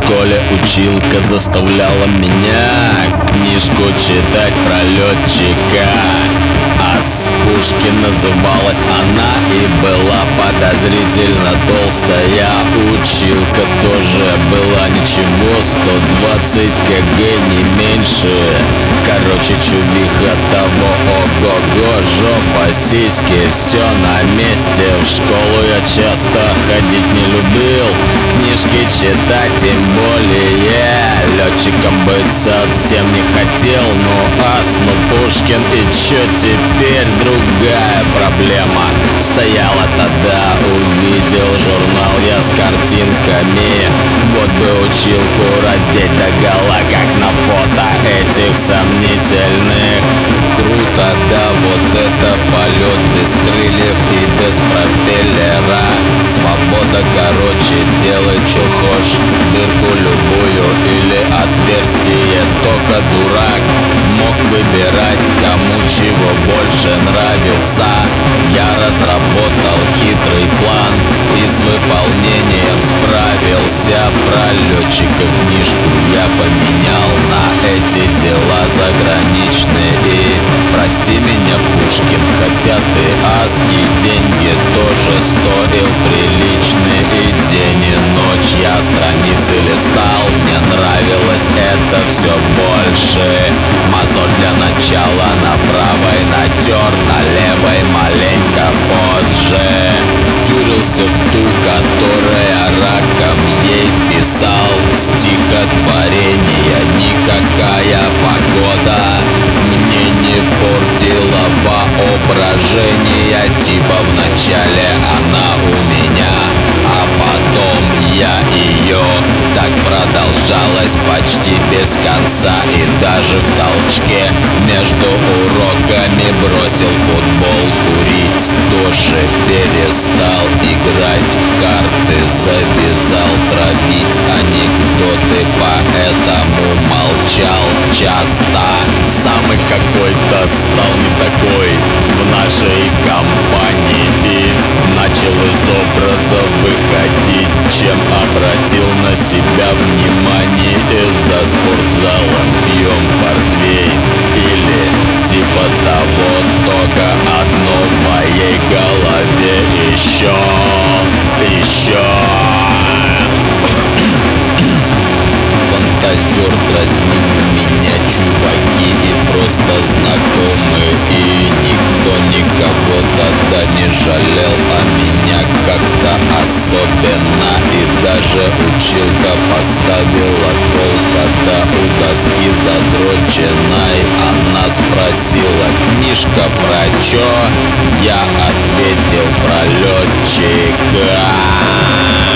школе училка заставляла меня книжку читать про летчика. Пушкин называлась она и была подозрительно толстая. Училка тоже была ничего, 120 кг не меньше. Короче, чувиха того, ого-го, жопа, сиськи, все на месте. В школу я часто ходить не любил, книжки читать тем более. Летчиком быть совсем не хотел, ну Пушкин, и чё теперь? Другая проблема стояла тогда. Увидел журнал я с картинками, вот бы училку раздеть догола, как на фото этих сомнительных. Круто, да, вот это полет без крыльев и без пропеллера. Свобода, короче, делай чё хочешь, дырку любую или отверстие. Только дурак мог выбирать, кому чего больше нравится. Я разработал хитрый план и с выполнением справился. Про летчика книжку я поменял на эти дела заграничные. И прости меня, Пушкин, хотя ты ас, и деньги тоже стоил приличные. И день и ночь я страницы листал, мне нравилось это все больше. Мозоль для начала на правой натер, на левой маленько позже. Тюрился в ту, которая раком ей писал стихотворение. Никакая погода мне не портила воображение. Типа вначале она у меня, а потом я ее. Так продолжалось почти без конца. И даже в толчке между уроками бросил футбол, курить тоже перестал, играть в карты завязал, травить анекдоты, поэтому молчал часто. Самый какой-то стал не такой в нашей компании и начал из образа выходить, чем обратил на себя внимание. Из-за спортзала пьем портвейн или типа того, только одно в моей голове еще. Фантазер, дразнили меня чуваки и просто знакомые, и никто никого тогда не жалел, а меня как-то особенно. И даже училка поставила кол, когда у доски задроченной она спросила: книжка про чё? Я ответил: про летчика.